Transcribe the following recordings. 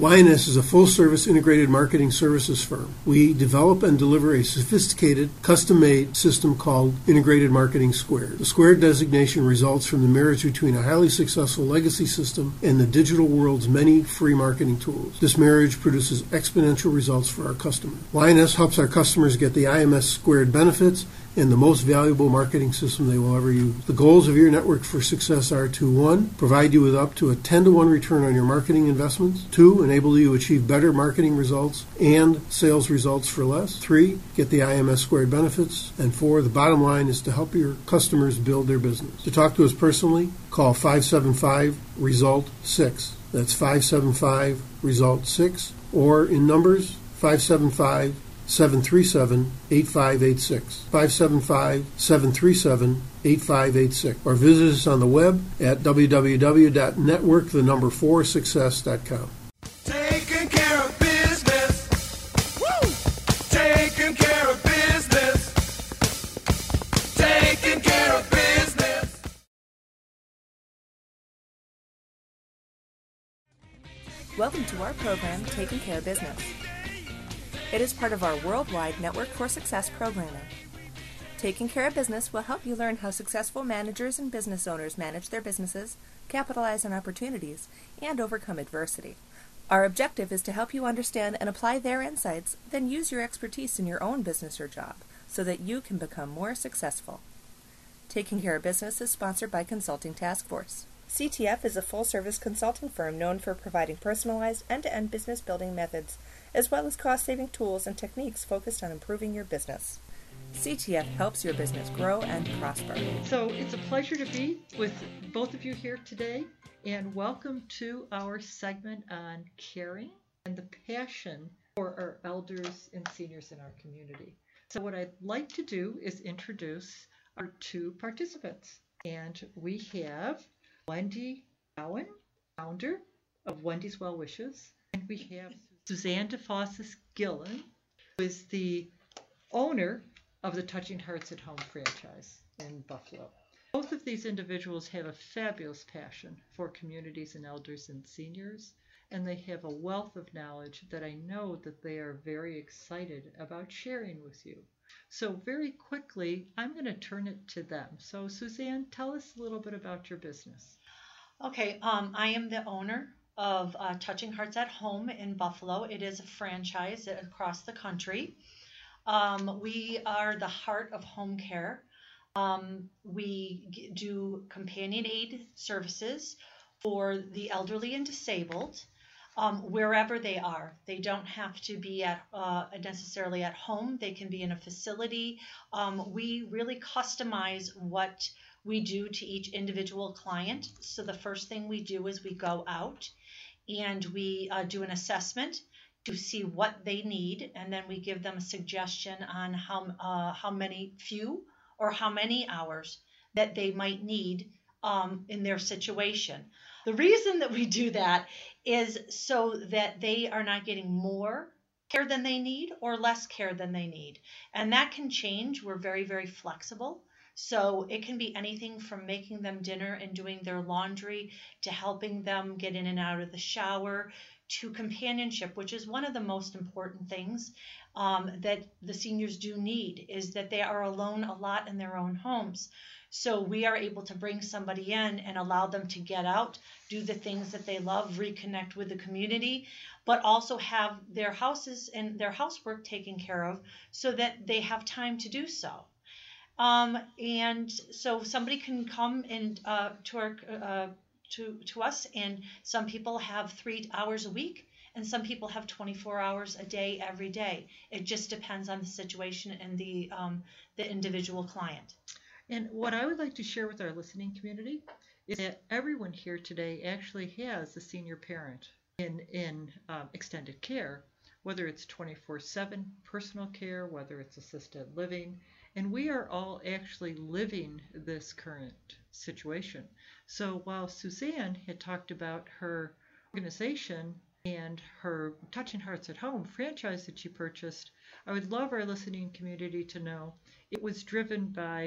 YNS is a full-service integrated marketing services firm. We develop and deliver a sophisticated, custom-made system called Integrated Marketing Squared. The Squared designation results from the marriage between a highly successful legacy system and the digital world's many free marketing tools. This marriage produces exponential results for our customers. YNS helps our customers get the IMS Squared benefits and the most valuable marketing system they will ever use. The goals of your network for success are to 1. Provide you with up to a 10-to-1 return on your marketing investments. 2. Enable you to achieve better marketing results and sales results for less. 3. Get the IMS Squared benefits. And 4. The bottom line is to help your customers build their business. To talk to us personally, call 575-RESULT-6. That's 575-RESULT-6. Or in numbers, 575-737-8586. 575-737-8586. Or visit us on the web at www.network4success.com. Taking care of business. Woo! Taking care of business. Taking care of business. Welcome to our program, Taking Care of Business. It is part of our worldwide Network for Success programming. Taking Care of Business will help you learn how successful managers and business owners manage their businesses, capitalize on opportunities, and overcome adversity. Our objective is to help you understand and apply their insights, then use your expertise in your own business or job so that you can become more successful. Taking Care of Business is sponsored by Consulting Task Force. CTF is a full-service consulting firm known for providing personalized end-to-end business building methods as well as cost-saving tools and techniques focused on improving your business. CTF helps your business grow and prosper. So it's a pleasure to be with both of you here today, and welcome to our segment on caring and the passion for our elders and seniors in our community. So what I'd like to do is introduce our two participants. And we have Wendy Bowen, founder of Wendy's Well Wishes, and we have Suzanne DeFossis Gillen, who is the owner of the Touching Hearts at Home franchise in Buffalo. Both of these individuals have a fabulous passion for communities and elders and seniors, and they have a wealth of knowledge that I know that they are very excited about sharing with you. So very quickly, I'm going to turn it to them. So Suzanne, tell us a little bit about your business. Okay, I am the owner of Touching Hearts at Home in Buffalo. It is a franchise across the country. We are the heart of home care. We do companion aid services for the elderly and disabled wherever they are. They don't have to be necessarily at home. They can be in a facility. We really customize what we do to each individual client. So the first thing we do is we go out and we do an assessment to see what they need, and then we give them a suggestion on how many hours that they might need in their situation. The reason that we do that is so that they are not getting more care than they need or less care than they need, and that can change. We're very, very flexible. So it can be anything from making them dinner and doing their laundry to helping them get in and out of the shower to companionship, which is one of the most important things that the seniors do need, is that they are alone a lot in their own homes. So we are able to bring somebody in and allow them to get out, do the things that they love, reconnect with the community, but also have their houses and their housework taken care of so that they have time to do so. And so somebody can come and to us, and some people have 3 hours a week, and some people have 24 hours a day every day. It just depends on the situation and the individual client. And what I would like to share with our listening community is that everyone here today actually has a senior parent in extended care, whether it's 24/7 personal care, whether it's assisted living. And we are all actually living this current situation. So while Suzanne had talked about her organization and her Touching Hearts at Home franchise that she purchased, I would love our listening community to know it was driven by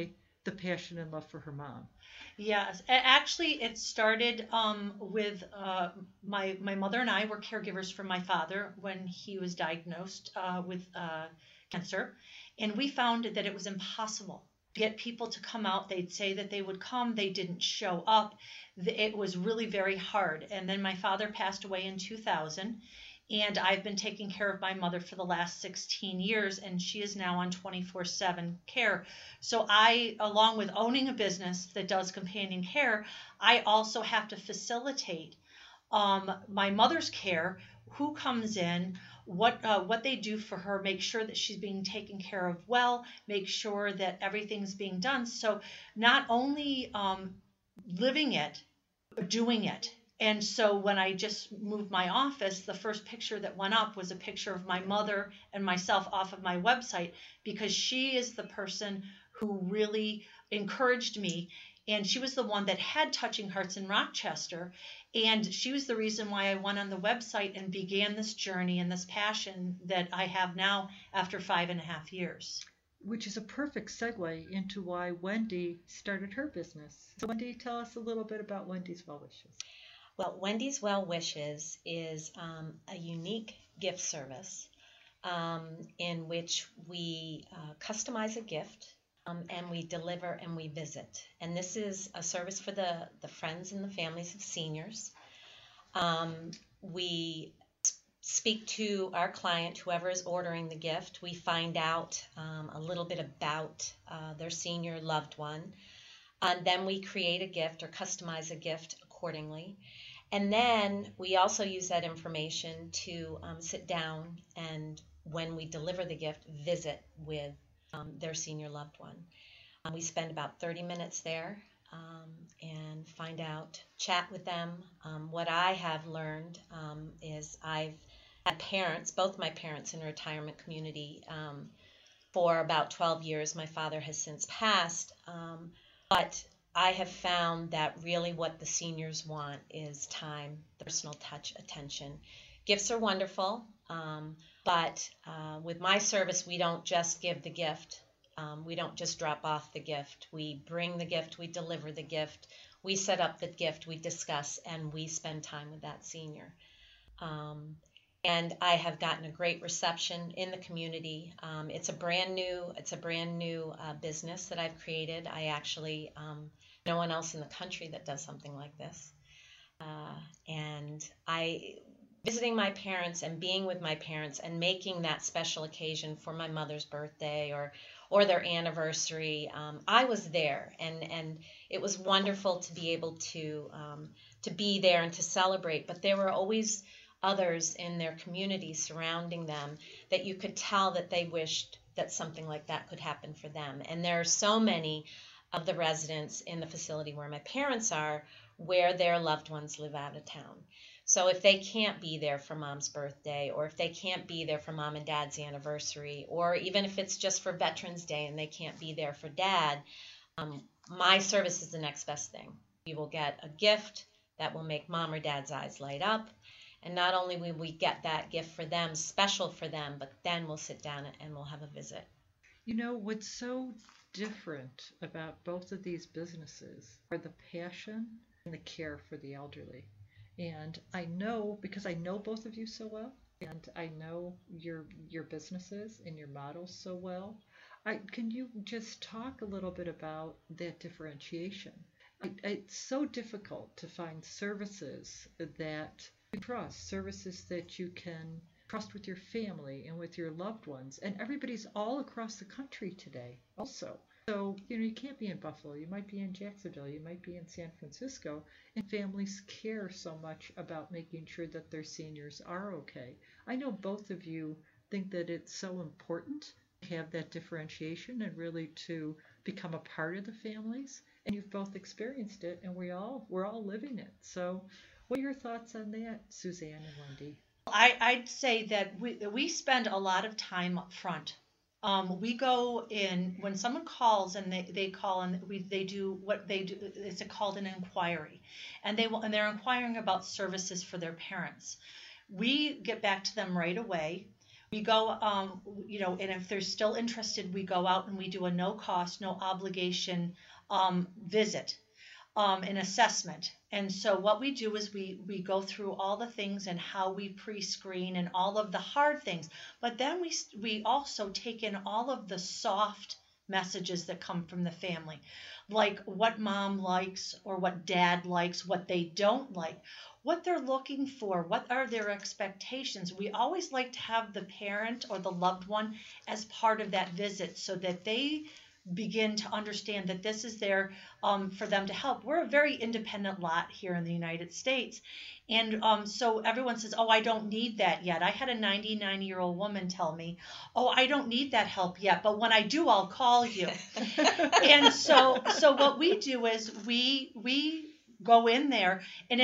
the passion and love for her mom. Yes, actually, it started with my mother and I were caregivers for my father when he was diagnosed with cancer, and we found that it was impossible to get people to come out. They'd say that they would come, they didn't show up. It was really very hard. And then my father passed away in 2000, and I've been taking care of my mother for the last 16 years, and she is now on 24/7 care. So I, along with owning a business that does companion care, I also have to facilitate my mother's care, who comes in, what they do for her, make sure that she's being taken care of well, make sure that everything's being done. So not only living it, but doing it. And so when I just moved my office, the first picture that went up was a picture of my mother and myself off of my website, because she is the person who really encouraged me. And she was the one that had Touching Hearts in Rochester. And she was the reason why I went on the website and began this journey and this passion that I have now after 5.5 years. Which is a perfect segue into why Wendy started her business. So Wendy, tell us a little bit about Wendy's Well Wishes. Well, Wendy's Well Wishes is a unique gift service in which we customize a gift and we deliver and we visit. And this is a service for the friends and the families of seniors. We speak to our client, whoever is ordering the gift. We find out a little bit about their senior loved one. And then we create a gift or customize a gift accordingly. And then we also use that information to sit down and, when we deliver the gift, visit with their senior loved one. We spend about 30 minutes there and find out, chat with them. What I have learned is I've had parents, both my parents, in a retirement community for about 12 years. My father has since passed, but I have found that really what the seniors want is time, personal touch, attention. Gifts are wonderful, but with my service, we don't just give the gift. We don't just drop off the gift. We bring the gift, we deliver the gift, we set up the gift, we discuss, and we spend time with that senior. And I have gotten a great reception in the community. It's a brand new business that I've created. I actually no one else in the country that does something like this. And visiting my parents and being with my parents and making that special occasion for my mother's birthday or their anniversary, I was there, and it was wonderful to be able to be there and to celebrate. But there were always others in their community surrounding them that you could tell that they wished that something like that could happen for them. And there are so many of the residents in the facility where my parents are, where their loved ones live out of town. So if they can't be there for mom's birthday, or if they can't be there for mom and dad's anniversary, or even if it's just for Veterans Day and they can't be there for dad, my service is the next best thing. We will get a gift that will make mom or dad's eyes light up. And not only will we get that gift for them, special for them, but then we'll sit down and we'll have a visit. You know, what's so different about both of these businesses are the passion and the care for the elderly. And I know, because I know both of you so well, and I know your businesses and your models so well, can you just talk a little bit about that differentiation? It's so difficult to find services that you trust, services that you can trust with your family and with your loved ones. And everybody's all across the country today also. So, you can't be in Buffalo, you might be in Jacksonville, you might be in San Francisco, and families care so much about making sure that their seniors are okay. I know both of you think that it's so important to have that differentiation and really to become a part of the families, and you've both experienced it, and we're all living it. So what are your thoughts on that, Suzanne and Wendy? I'd say that we spend a lot of time up front. We go in when someone calls and they call and they do what they do. It's called an inquiry, and they're inquiring about services for their parents. We get back to them right away. We go, and if they're still interested, we go out and we do a no cost, no obligation visit, an assessment. And so what we do is we go through all the things and how we pre-screen and all of the hard things. But then we also take in all of the soft messages that come from the family, like what mom likes or what dad likes, what they don't like, what they're looking for, what are their expectations. We always like to have the parent or the loved one as part of that visit so that they begin to understand that this is there for them to help. We're a very independent lot here in the United States. And so everyone says, oh, I don't need that yet. I had a 99-year-old woman tell me, oh, I don't need that help yet, but when I do, I'll call you. And so what we do is we go in there,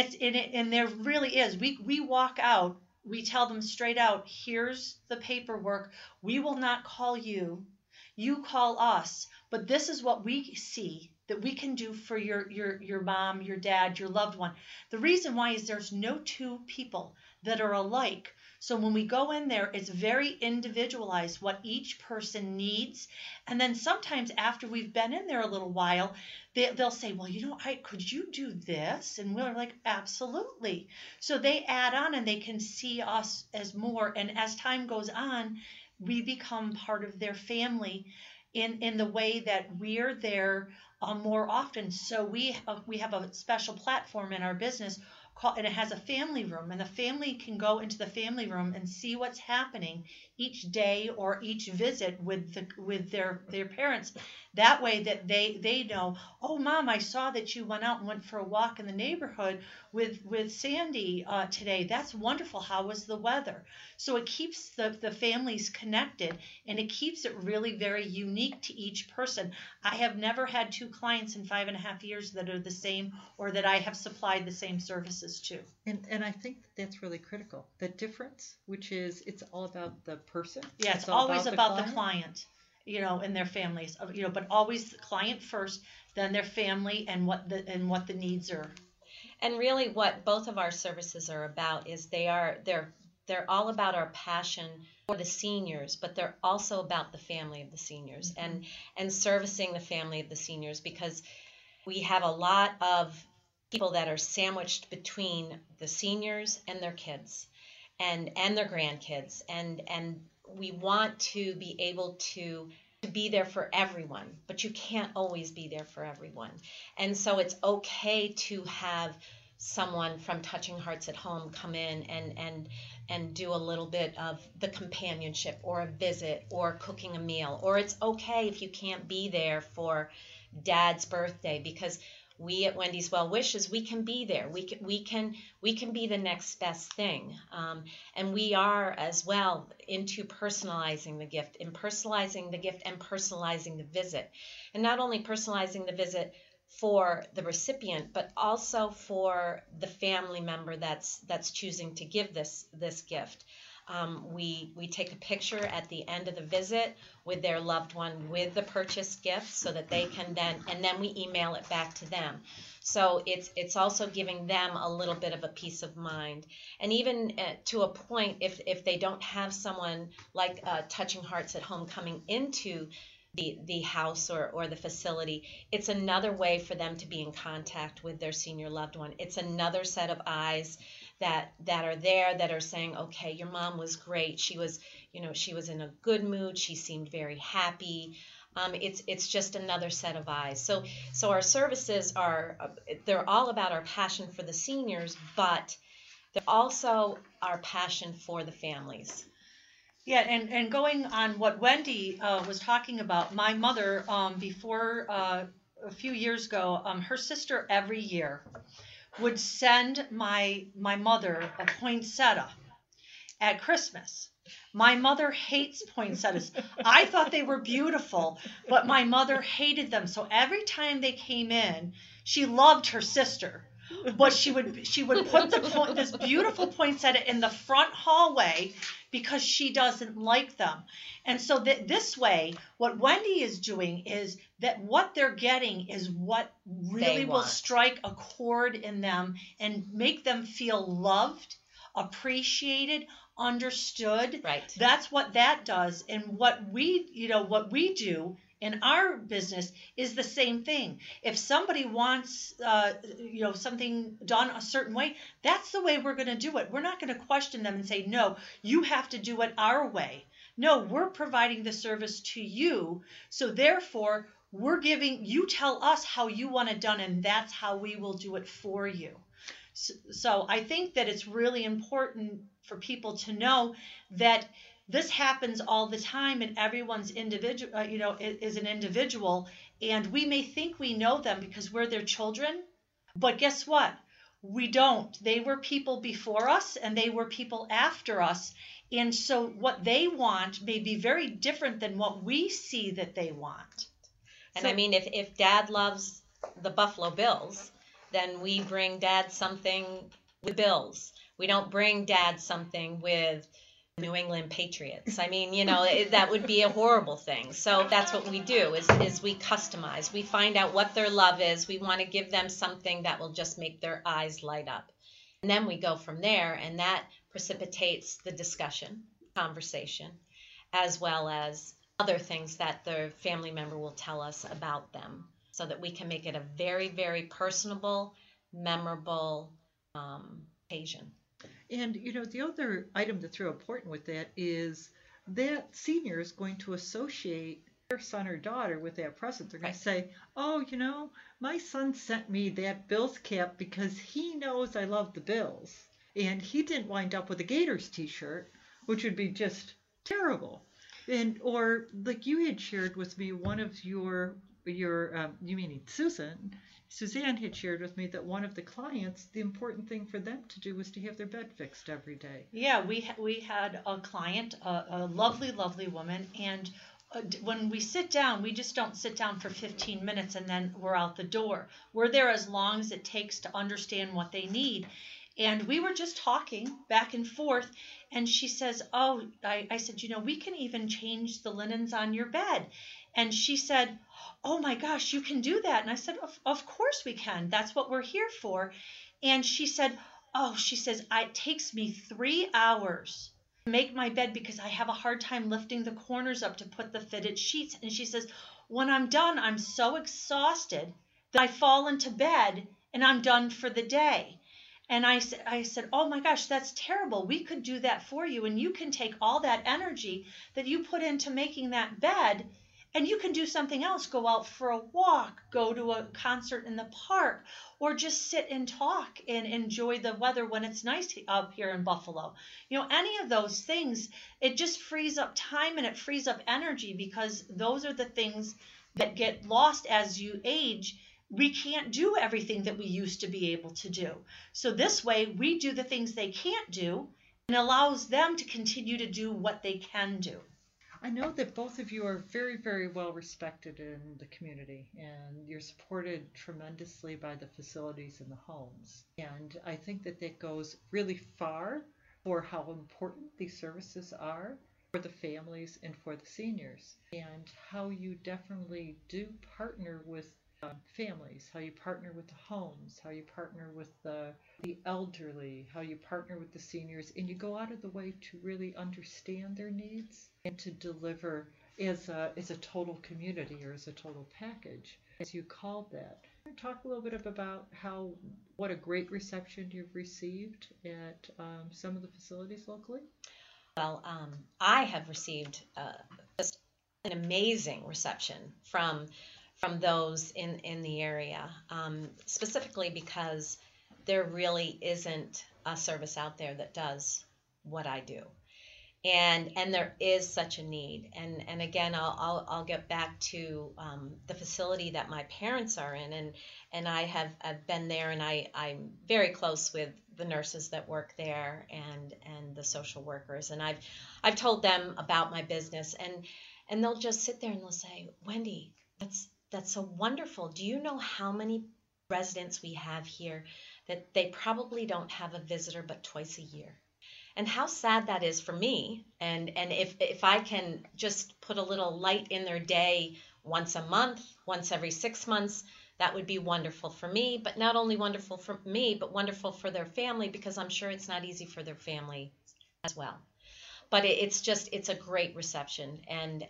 and there really is. We walk out, we tell them straight out, here's the paperwork. We will not call you. You call us, but this is what we see that we can do for your mom, your dad, your loved one. The reason why is there's no two people that are alike. So when we go in there, it's very individualized what each person needs. And then sometimes after we've been in there a little while, they'll say, well, could you do this? And we're like, absolutely. So they add on and they can see us as more. And as time goes on, we become part of their family in the way that we're there more often. So we have a special platform in our business and it has a family room, and the family can go into the family room and see what's happening each day or each visit with their parents. That way that they know, oh, Mom, I saw that you went out and went for a walk in the neighborhood with Sandy today. That's wonderful. How was the weather? So it keeps the families connected, and it keeps it really very unique to each person. I have never had two clients in 5.5 years that are the same or that I have supplied the same services to. And I think that's really critical. The difference, which is it's all about the person. Yeah, it's always about the client, and their families, but always the client first, then their family and what the needs are. And really what both of our services are about is they're all about our passion for the seniors, but they're also about the family of the seniors, and servicing the family of the seniors, because we have a lot of people that are sandwiched between the seniors and their kids and their grandkids, and we want to be able to be there for everyone, but you can't always be there for everyone. And so it's okay to have someone from Touching Hearts at Home come in and do a little bit of the companionship or a visit or cooking a meal. Or it's okay if you can't be there for Dad's birthday, because we at Wendy's Well Wishes, we can be there. We can be the next best thing, and we are as well into personalizing the gift, and personalizing the visit, and not only personalizing the visit for the recipient, but also for the family member that's choosing to give this gift. We take a picture at the end of the visit with their loved one with the purchased gift, so that they can then we email it back to them. So it's also giving them a little bit of a peace of mind. And even to a point, if they don't have someone like Touching Hearts at Home coming into the house or the facility, it's another way for them to be in contact with their senior loved one. It's another set of eyes that are there, that are saying, okay, your mom was great. She was in a good mood. She seemed very happy. It's just another set of eyes. So our services they're all about our passion for the seniors, but they're also our passion for the families. Yeah, and going on what Wendy was talking about, my mother, before a few years ago, her sister every year would send my mother a poinsettia at Christmas. My mother hates poinsettias. I thought they were beautiful, but my mother hated them. So every time they came in, she loved her sister, but she would put this beautiful poinsettia in the front hallway because she doesn't like them. And so this way, what Wendy is doing is that what they're getting is what really will strike a chord in them and make them feel loved, appreciated, understood. Right. That's what that does. And what we do in our business is the same thing. If somebody wants, something done a certain way, that's the way we're going to do it. We're not going to question them and say, no, you have to do it our way. No, we're providing the service to you. So therefore, you tell us how you want it done, and that's how we will do it for you. So I think that it's really important for people to know that this happens all the time, and everyone's individual, is an individual, and we may think we know them because we're their children, but guess what? We don't. They were people before us, and they were people after us, and so what they want may be very different than what we see that they want. And I mean, if Dad loves the Buffalo Bills, then we bring Dad something with Bills. We don't bring Dad something with New England Patriots. I mean, that would be a horrible thing. So that's what we do is we customize. We find out what their love is. We want to give them something that will just make their eyes light up. And then we go from there, and that precipitates the discussion, conversation, as well as other things that the family member will tell us about them, so that we can make it a very, very personable, memorable occasion. And, the other item that's real important with that is that senior is going to associate their son or daughter with that present. They're going to say, oh, my son sent me that Bills cap because he knows I love the Bills. And he didn't wind up with a Gators t-shirt, which would be just terrible. Or like you had shared with me, one of you meaning Suzanne had shared with me that one of the clients, the important thing for them to do was to have their bed fixed every day. Yeah, we had a client, a lovely, lovely woman, and when we sit down, we just don't sit down for 15 minutes and then we're out the door. We're there as long as it takes to understand what they need. And we were just talking back and forth, and she says, I said, we can even change the linens on your bed. And she said, oh my gosh, you can do that. And I said, of course we can. That's what we're here for. And she said, it takes me 3 hours to make my bed because I have a hard time lifting the corners up to put the fitted sheets. And she says, when I'm done, I'm so exhausted that I fall into bed and I'm done for the day. And I said, oh my gosh, that's terrible. We could do that for you. And you can take all that energy that you put into making that bed, and you can do something else. Go out for a walk, go to a concert in the park, or just sit and talk and enjoy the weather when it's nice up here in Buffalo. Any of those things, it just frees up time and it frees up energy, because those are the things that get lost as you age. We can't do everything that we used to be able to do. So this way, we do the things they can't do and allows them to continue to do what they can do. I know that both of you are very, very well respected in the community, and you're supported tremendously by the facilities and the homes. And I think that goes really far for how important these services are for the families and for the seniors, and how you definitely do partner with families, how you partner with the homes, how you partner with the elderly, how you partner with the seniors, and you go out of the way to really understand their needs and to deliver as a total community, or as a total package, as you called that. Talk a little bit about what a great reception you've received at some of the facilities locally. Well, I have received just an amazing reception from those in the area, specifically because there really isn't a service out there that does what I do. And there is such a need. And again, I'll get back to the facility that my parents are in, and I've been there, and I'm very close with the nurses that work there and the social workers, and I've told them about my business, and they'll just sit there and they'll say, Wendy, that's so wonderful. Do you know how many residents we have here that they probably don't have a visitor but twice a year? And how sad that is for me. And if I can just put a little light in their day once a month, once every 6 months, that would be wonderful for me. But not only wonderful for me, but wonderful for their family, because I'm sure it's not easy for their family as well. But it's a great reception, and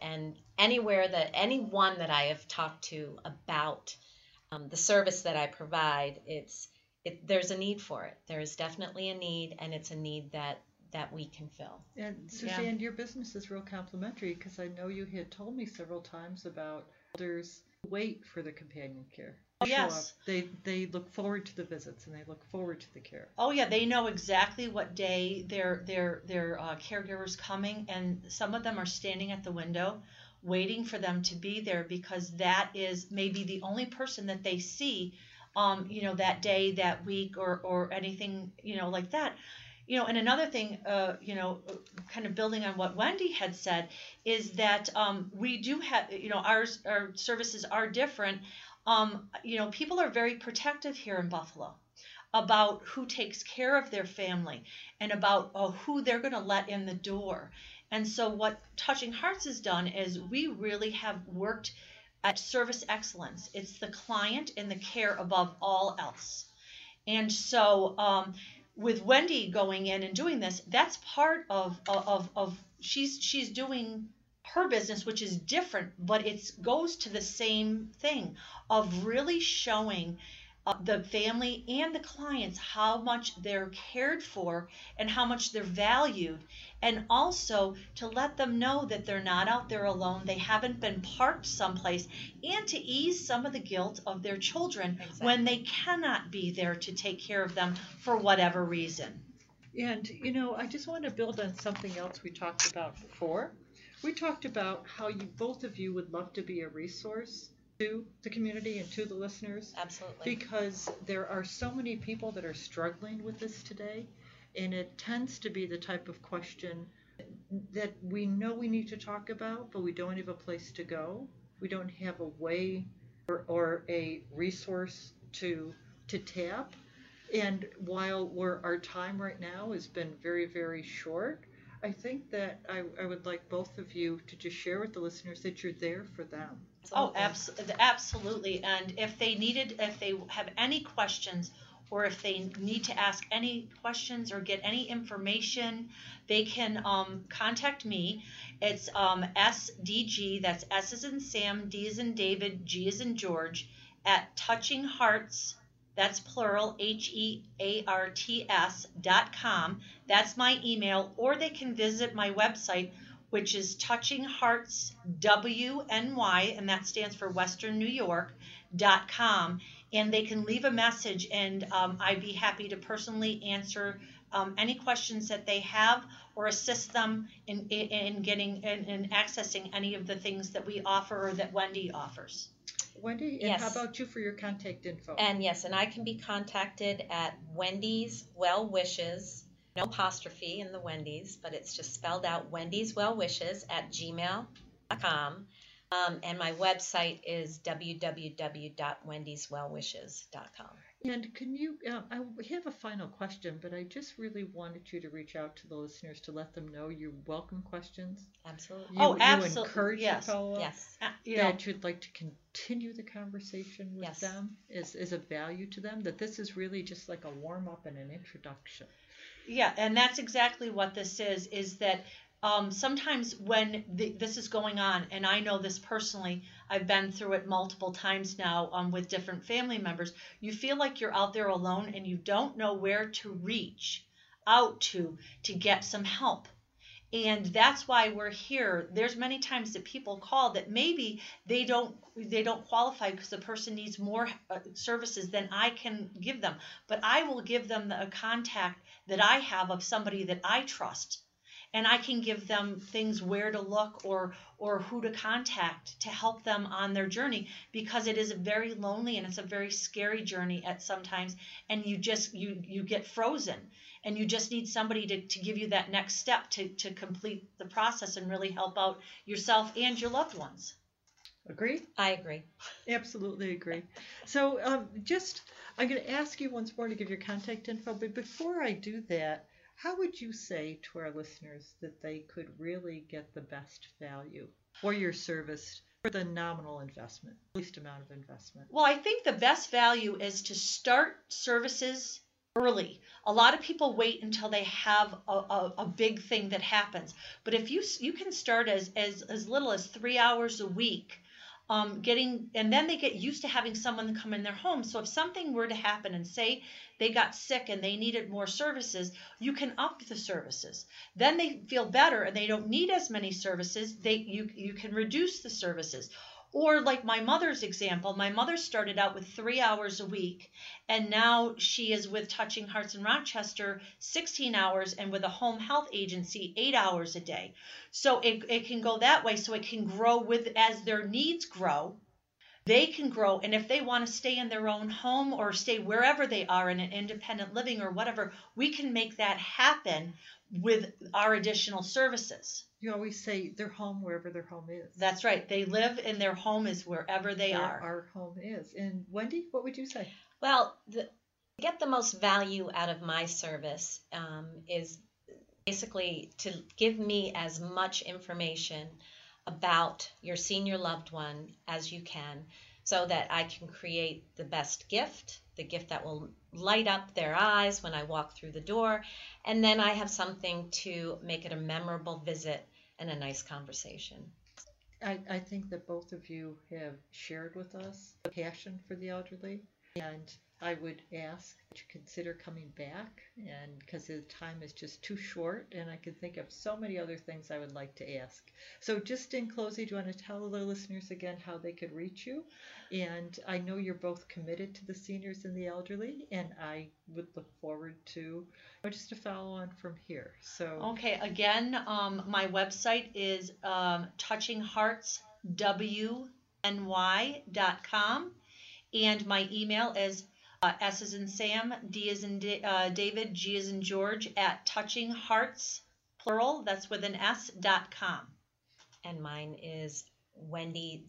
anyone that I have talked to about the service that I provide, there's a need for it. There is definitely a need, and it's a need that we can fill. And Suzanne, your business is real complimentary, because I know you had told me several times about elders who wait for the companion care. Oh, Show yes. up. They look forward to the visits, and they look forward to the care. Oh yeah, they know exactly what day their caregiver's coming, and some of them are standing at the window waiting for them to be there, because that is maybe the only person that they see, that day, that week, or anything, like that. And another thing, kind of building on what Wendy had said, is that we do have, our services are different. People are very protective here in Buffalo about who takes care of their family, and about who they're going to let in the door. And so what Touching Hearts has done is we really have worked at service excellence. It's the client and the care above all else. And so with Wendy going in and doing this, that's part of she's doing her business, which is different, but it goes to the same thing of really showing the family and the clients how much they're cared for and how much they're valued, and also to let them know that they're not out there alone, they haven't been parked someplace, and to ease some of the guilt of their children when they cannot be there to take care of them for whatever reason. And, I just want to build on something else we talked about before. We talked about how both of you would love to be a resource to the community and to the listeners. Absolutely. Because there are so many people that are struggling with this today, and it tends to be the type of question that we know we need to talk about, but we don't have a place to go. We don't have a way or a resource to tap. And while our time right now has been very, very short, I think that I would like both of you to just share with the listeners that you're there for them. Oh, absolutely. And if they have any questions, or if they need to ask any questions or get any information, they can contact me. It's SDG, that's S as in Sam, D as in David, G as in George, at Touching Hearts, that's plural, HEARTS.com. That's my email, or they can visit my website, which is Touching Hearts WNY, and that stands for Western New York.com. And they can leave a message, and I'd be happy to personally answer any questions that they have, or assist them in getting and accessing any of the things that we offer or that Wendy offers. Wendy, and Yes. how about you for your contact info? And yes, and I can be contacted at Wendy's Well Wishes, no apostrophe in the Wendy's, but it's just spelled out, Wendy's Well Wishes at gmail.com. And my website is www.wendyswellwishes.com. And can you, I have a final question, but I just really wanted you to reach out to the listeners to let them know you welcome questions. Absolutely. You absolutely. encourage Yes. the follow-up. Yes. That you'd like to continue the conversation with Yes. them is a value to them, that this is really just like a warm-up and an introduction. Yeah, and that's exactly what this is that sometimes when this is going on, and I know this personally, I've been through it multiple times now with different family members, you feel like you're out there alone and you don't know where to reach out to get some help. And that's why we're here. There's many times that people call that maybe they don't qualify because the person needs more services than I can give them. But I will give them a contact that I have of somebody that I trust. And I can give them things where to look or who to contact to help them on their journey, because it is very lonely and it's a very scary journey at sometimes, and you get frozen, and you just need somebody to give you that next step to complete the process and really help out yourself and your loved ones. Agree? I agree. Absolutely agree. So I'm going to ask you once more to give your contact info, but before I do that, how would you say to our listeners that they could really get the best value for your service for the nominal investment, least amount of investment? Well, I think the best value is to start services early. A lot of people wait until they have a big thing that happens. But if you can start as little as 3 hours a week, and then they get used to having someone come in their home. So if something were to happen and say they got sick and they needed more services, you can up the services. Then they feel better and they don't need as many services. You can reduce the services. Or like my mother's example, my mother started out with 3 hours a week, and now she is with Touching Hearts in Rochester 16 hours, and with a home health agency 8 hours a day. So it can go that way. So it can grow as their needs grow. They can grow, and if they want to stay in their own home or stay wherever they are in an independent living or whatever, we can make that happen with our additional services. You always say their home wherever their home is. That's right. They live in their home is wherever they are. Our home is. And Wendy, what would you say? Well, to get the most value out of my service is basically to give me as much information about your senior loved one as you can, so that I can create the best gift, the gift that will light up their eyes when I walk through the door, and then I have something to make it a memorable visit and a nice conversation. I think that both of you have shared with us a passion for the elderly, and I would ask that you consider coming back, and because the time is just too short, and I can think of so many other things I would like to ask. So just in closing, do you want to tell the listeners again how they could reach you? And I know you're both committed to the seniors and the elderly, and I would look forward to just to follow on from here. So okay, again, my website is touchingheartswny.com, and my email is S as in Sam, D as in David, G as in George, at touchinghearts, plural, that's with an S.com. And mine is Wendy,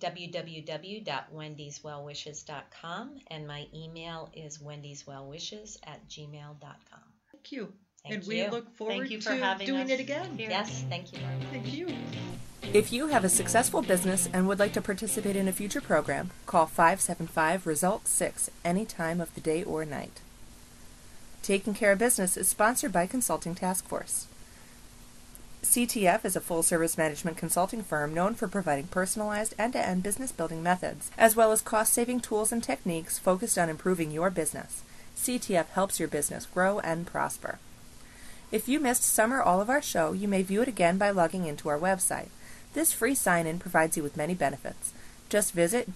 www.wendyswellwishes.com, and my email is wendyswellwishes@gmail.com. thank you. Thank and you. we look forward Thank you for to having doing us it again. here. Yes, thank you very much. Thank you. If you have a successful business and would like to participate in a future program, call 575-RESULT-6 any time of the day or night. Taking Care of Business is sponsored by Consulting Task Force. CTF is a full-service management consulting firm known for providing personalized end-to-end business-building methods, as well as cost-saving tools and techniques focused on improving your business. CTF helps your business grow and prosper. If you missed some or all of our show, you may view it again by logging into our website. This free sign-in provides you with many benefits. Just visit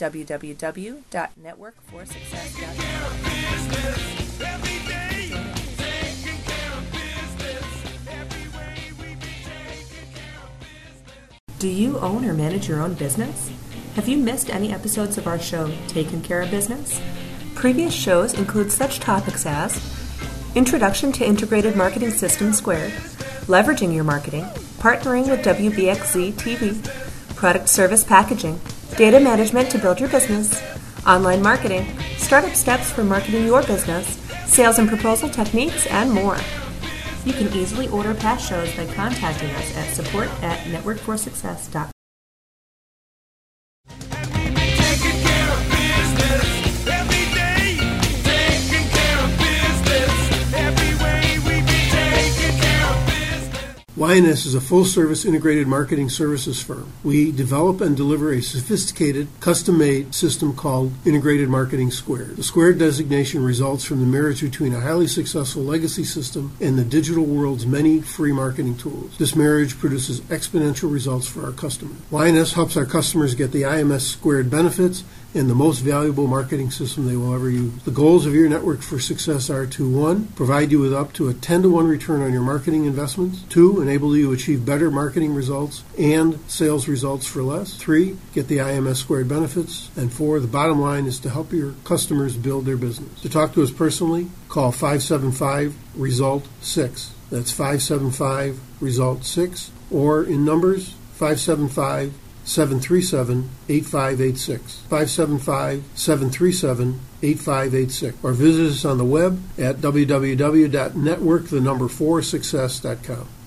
www.networkforsuccess.com. Do you own or manage your own business? Have you missed any episodes of our show, Taking Care of Business? Previous shows include such topics as Introduction to Integrated Marketing System Squared, Leveraging Your Marketing, Partnering with WBXZ TV, Product Service Packaging, Data Management to Build Your Business, Online Marketing, Startup Steps for Marketing Your Business, Sales and Proposal Techniques, and more. You can easily order past shows by contacting us at support@networkforsuccess.com. YNS is a full-service integrated marketing services firm. We develop and deliver a sophisticated, custom-made system called Integrated Marketing Squared. The Squared designation results from the marriage between a highly successful legacy system and the digital world's many free marketing tools. This marriage produces exponential results for our customers. YNS helps our customers get the IMS Squared benefits and the most valuable marketing system they will ever use. The goals of your network for success are to 1. Provide you with up to a 10-to-1 return on your marketing investments. 2. Enable you to achieve better marketing results and sales results for less. 3. Get the IMS Squared benefits. And 4. The bottom line is to help your customers build their business. To talk to us personally, call 575-RESULT-6. That's 575-RESULT-6. Or in numbers, 575-737-8586, 575-737-8586, or visit us on the web at www.network4success.com.